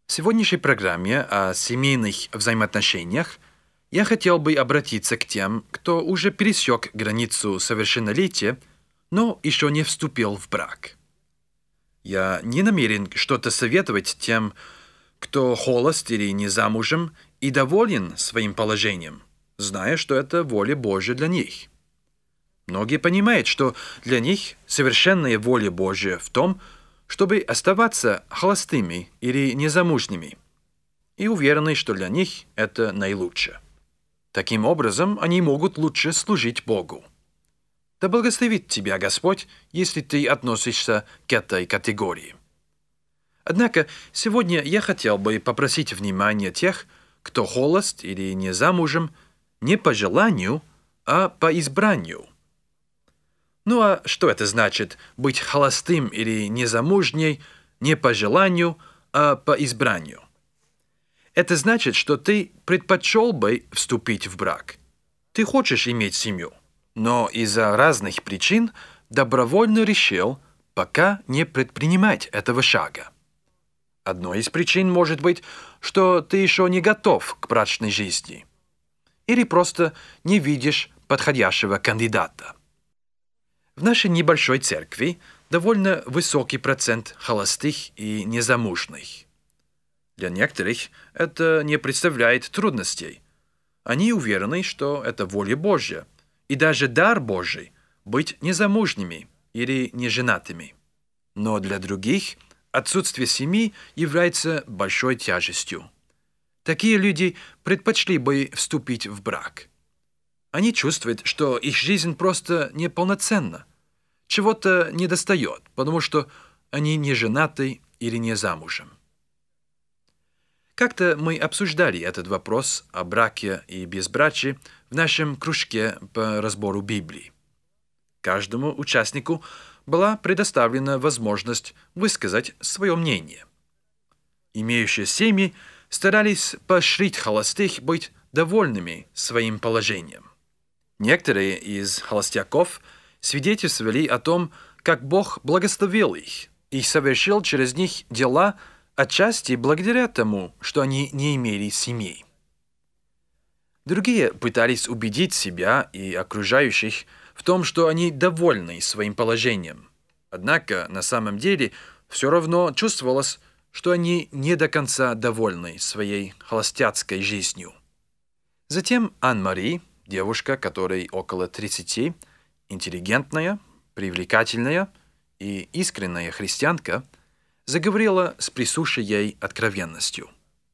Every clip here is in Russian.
В сегодняшней программе о семейных взаимоотношениях я хотел бы обратиться к тем, кто уже пересек границу совершеннолетия, но еще не вступил в брак. Я не намерен что-то советовать тем, кто холост или не замужем и доволен своим положением, зная, что это воля Божья для них. Многие понимают, что для них совершенная воля Божья в том, чтобы оставаться холостыми или незамужними, и уверены, что для них это наилучше. Таким образом, они могут лучше служить Богу. Да благословит тебя Господь, если ты относишься к этой категории. Однако, сегодня я хотел бы попросить внимания тех, кто холост или не замужем, не по желанию, а по избранию. Ну а что это значит быть холостым или незамужней не по желанию, а по избранию? Это значит, что ты предпочел бы вступить в брак. Ты хочешь иметь семью, но из-за разных причин добровольно решил пока не предпринимать этого шага. Одной из причин может быть, что ты еще не готов к брачной жизни, или просто не видишь подходящего кандидата. В нашей небольшой церкви довольно высокий процент холостых и незамужних. Для некоторых это не представляет трудностей. Они уверены, что это воля Божья, и даже дар Божий быть незамужними или неженатыми. Но для других отсутствие семьи является большой тяжестью. Такие люди предпочли бы вступить в брак. Они чувствуют, что их жизнь просто неполноценна, чего-то недостает, потому что они не женаты или не замужем. Как-то мы обсуждали этот вопрос о браке и безбрачии в нашем кружке по разбору Библии. Каждому участнику была предоставлена возможность высказать свое мнение. Имеющие семьи старались поощрить холостых быть довольными своим положением. Некоторые из холостяков свидетельствовали о том, как Бог благословил их и совершил через них дела отчасти благодаря тому, что они не имели семей. Другие пытались убедить себя и окружающих в том, что они довольны своим положением. Однако на самом деле все равно чувствовалось, что они не до конца довольны своей холостяцкой жизнью. Затем Ан-Мари, девушка, которой около 30, интеллигентная, привлекательная и искренняя христианка, заговорила с присущей ей откровенностью.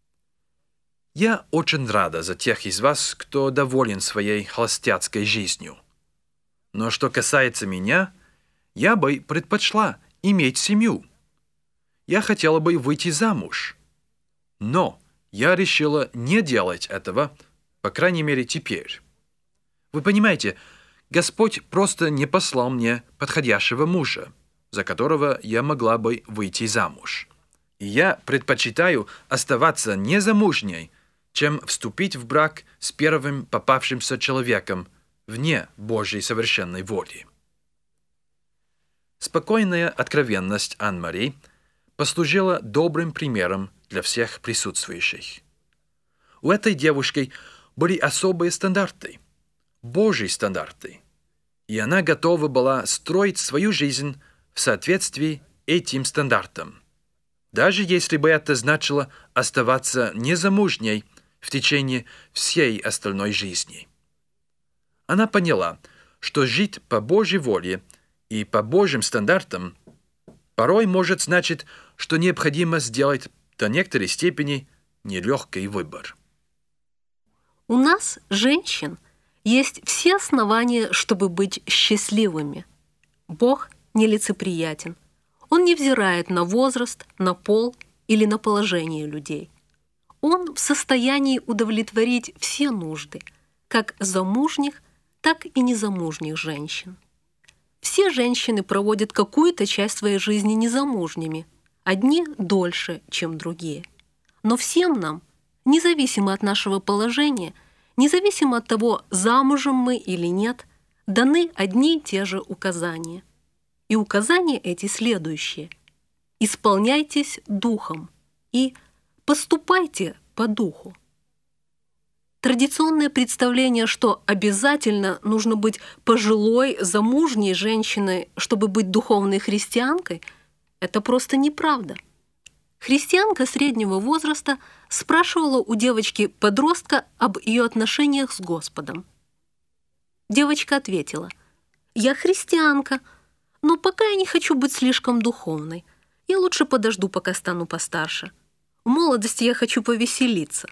«Я очень рада за тех из вас, кто доволен своей холостяцкой жизнью. Но что касается меня, я бы предпочла иметь семью. Я хотела бы выйти замуж. Но я решила не делать этого, по крайней мере, теперь. Вы понимаете, Господь просто не послал мне подходящего мужа, за которого я могла бы выйти замуж. И я предпочитаю оставаться незамужней, чем вступить в брак с первым попавшимся человеком вне Божьей совершенной воли». Спокойная откровенность Ан-Мари послужила добрым примером для всех присутствующих. У этой девушки были особые стандарты, Божьи стандарты, и она готова была строить свою жизнь в соответствии этим стандартам, даже если бы это значило оставаться незамужней в течение всей остальной жизни. Она поняла, что жить по Божьей воле и по Божьим стандартам порой может значить, что необходимо сделать до некоторой степени нелегкий выбор. У нас, женщин, есть все основания, чтобы быть счастливыми. Бог нелицеприятен. Он не взирает на возраст, на пол или на положение людей. Он в состоянии удовлетворить все нужды, как замужних, так и незамужних женщин. Все женщины проводят какую-то часть своей жизни незамужними, одни дольше, чем другие. Но всем нам, независимо от нашего положения, независимо от того, замужем мы или нет, даны одни и те же указания. И указания эти следующие: исполняйтесь духом и поступайте по духу. Традиционное представление, что обязательно нужно быть пожилой, замужней женщиной, чтобы быть духовной христианкой, это просто неправда. Христианка среднего возраста спрашивала у девочки-подростка об ее отношениях с Господом. Девочка ответила: «Я христианка, но пока я не хочу быть слишком духовной. Я лучше подожду, пока стану постарше. В молодости я хочу повеселиться».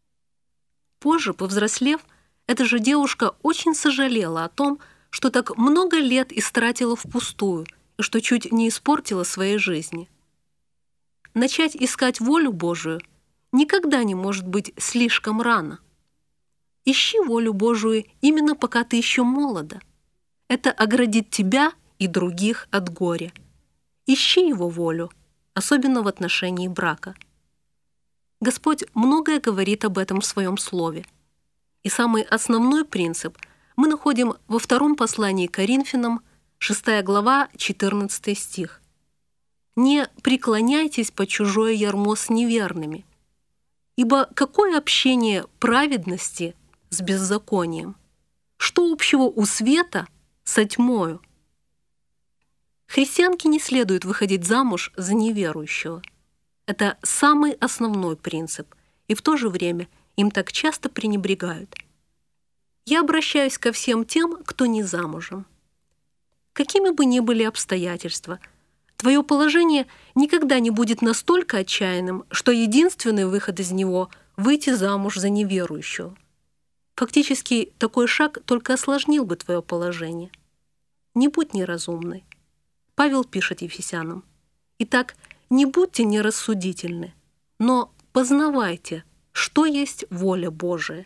Позже, повзрослев, эта же девушка очень сожалела о том, что так много лет истратила впустую и что чуть не испортила своей жизни. Начать искать волю Божию никогда не может быть слишком рано. Ищи волю Божию именно пока ты еще молода. Это оградит тебя и других от горя. Ищи Его волю, особенно в отношении брака. Господь многое говорит об этом в Своем Слове. И самый основной принцип мы находим во втором послании к Коринфянам, 6 глава, 14 стих. «Не преклоняйтесь под чужое ярмо с неверными, ибо какое общение праведности с беззаконием? Что общего у света со тьмою?» Христианке не следует выходить замуж за неверующего. Это самый основной принцип, и в то же время им так часто пренебрегают. Я обращаюсь ко всем тем, кто не замужем. Какими бы ни были обстоятельства, твое положение никогда не будет настолько отчаянным, что единственный выход из него – выйти замуж за неверующего. Фактически, такой шаг только осложнил бы твое положение. Не будь неразумной. Павел пишет Ефесянам: «Итак, не будьте нерассудительны, но познавайте, что есть воля Божия».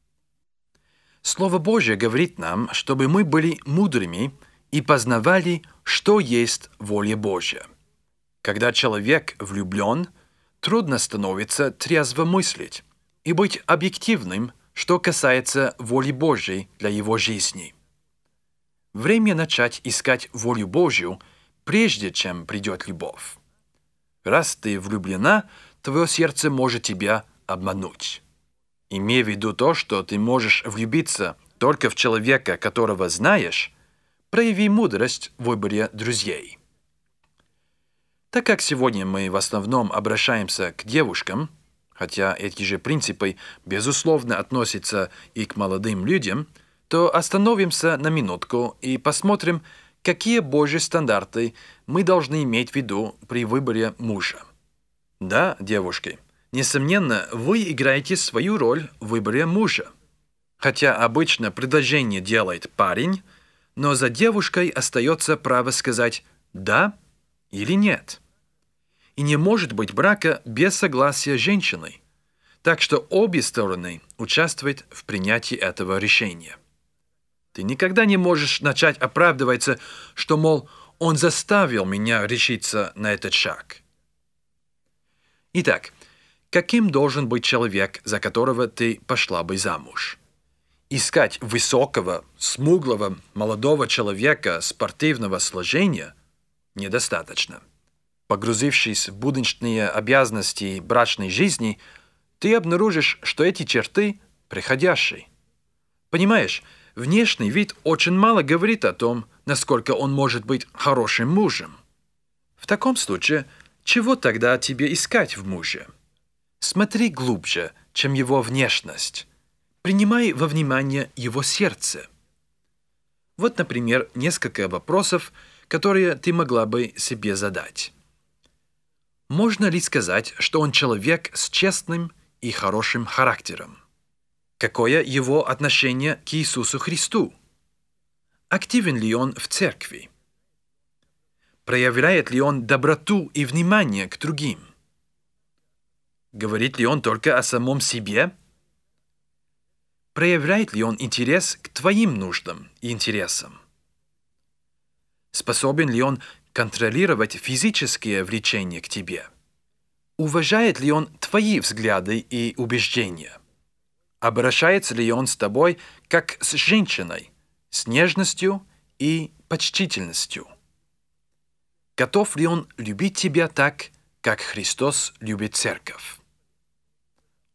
Слово Божье говорит нам, чтобы мы были мудрыми и познавали, что есть воля Божья. Когда человек влюблен, трудно становится трезво мыслить и быть объективным, что касается воли Божьей для его жизни. Время начать искать волю Божью, прежде чем придет любовь. Раз ты влюблена, твое сердце может тебя обмануть. Имей в виду то, что ты можешь влюбиться только в человека, которого знаешь, прояви мудрость в выборе друзей. Так как сегодня мы в основном обращаемся к девушкам, хотя эти же принципы, безусловно, относятся и к молодым людям, то остановимся на минутку и посмотрим, какие Божьи стандарты мы должны иметь в виду при выборе мужа. Да, девушки, несомненно, вы играете свою роль в выборе мужа. Хотя обычно предложение делает парень, но за девушкой остается право сказать «да» или «нет». И не может быть брака без согласия женщины, так что обе стороны участвуют в принятии этого решения. Ты никогда не можешь начать оправдываться, что, мол, он заставил меня решиться на этот шаг. Итак, каким должен быть человек, за которого ты пошла бы замуж? Искать высокого, смуглого, молодого человека спортивного сложения недостаточно. Погрузившись в будничные обязанности брачной жизни, ты обнаружишь, что эти черты приходящие. Понимаешь, внешний вид очень мало говорит о том, насколько он может быть хорошим мужем. В таком случае, чего тогда тебе искать в муже? Смотри глубже, чем его внешность. Принимай во внимание его сердце. Вот, например, несколько вопросов, которые ты могла бы себе задать. Можно ли сказать, что он человек с честным и хорошим характером? Какое его отношение к Иисусу Христу? Активен ли он в церкви? Проявляет ли он доброту и внимание к другим? Говорит ли он только о самом себе? Проявляет ли он интерес к твоим нуждам и интересам? Способен ли он контролировать физические влечения к тебе? Уважает ли он твои взгляды и убеждения? Обращается ли он с тобой как с женщиной, с нежностью и почтительностью? Готов ли он любить тебя так, как Христос любит церковь?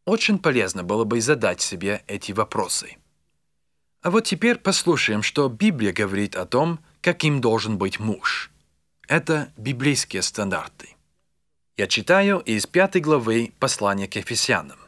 Очень полезно было бы задать себе эти вопросы. А вот теперь послушаем, что Библия говорит о том, каким должен быть муж. Это библейские стандарты. Я читаю из 5 главы послания к Ефесянам.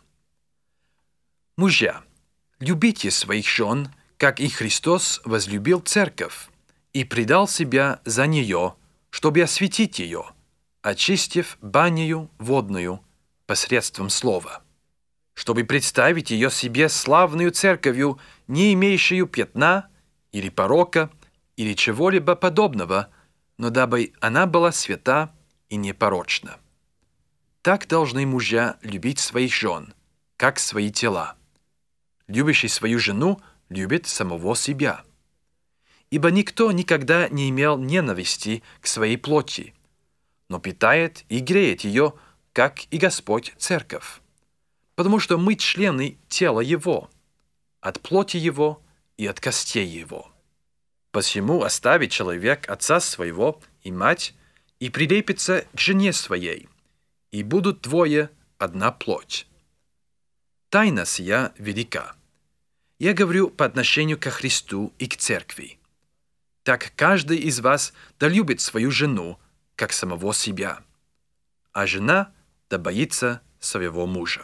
«Мужья, любите своих жен, как и Христос возлюбил церковь и предал себя за нее, чтобы осветить ее, очистив банею водную посредством слова, чтобы представить ее себе славную церковью, не имеющую пятна или порока, или чего-либо подобного, но дабы она была свята и непорочна. Так должны мужья любить своих жен, как свои тела. Любящий свою жену любит самого себя. Ибо никто никогда не имел ненависти к своей плоти, но питает и греет ее, как и Господь церковь. Потому что мы члены тела Его, от плоти Его и от костей Его. Посему оставит человек отца своего и мать, и прилепится к жене своей, и будут двое одна плоть. Тайна сия велика. Я говорю по отношению ко Христу и к церкви. Так каждый из вас да любит свою жену, как самого себя, а жена да боится своего мужа.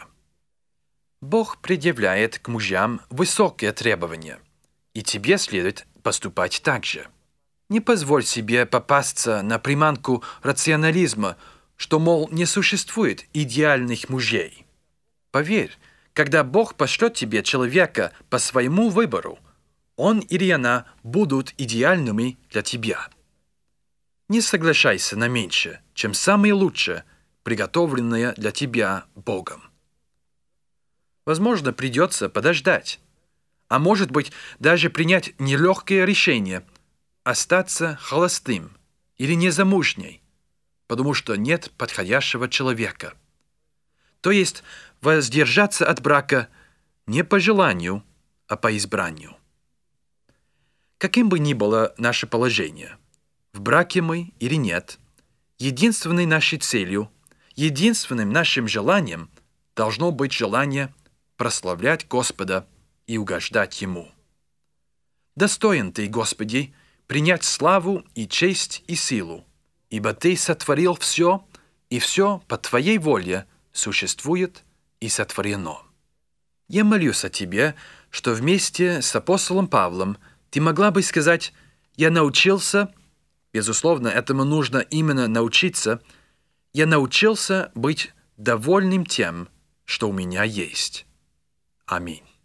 Бог предъявляет к мужьям высокие требования, и тебе следует поступать так же. Не позволь себе попасться на приманку рационализма, что, мол, не существует идеальных мужей. Поверь, когда Бог пошлет тебе человека по своему выбору, он или она будут идеальными для тебя. Не соглашайся на меньше, чем самое лучшее, приготовленное для тебя Богом. Возможно, придется подождать, а может быть, даже принять нелегкое решение – остаться холостым или незамужней, потому что нет подходящего человека. То есть воздержаться от брака не по желанию, а по избранию. Каким бы ни было наше положение, в браке мы или нет, единственной нашей целью, единственным нашим желанием должно быть желание прославлять Господа и угождать Ему. Достоин Ты, Господи, принять славу и честь и силу, ибо Ты сотворил все, и все по Твоей воле существует и сотворено. Я молюсь о Тебе, что вместе с апостолом Павлом Ты могла бы сказать: «Я научился», безусловно, этому нужно именно научиться, «я научился быть довольным тем, что у меня есть». Аминь.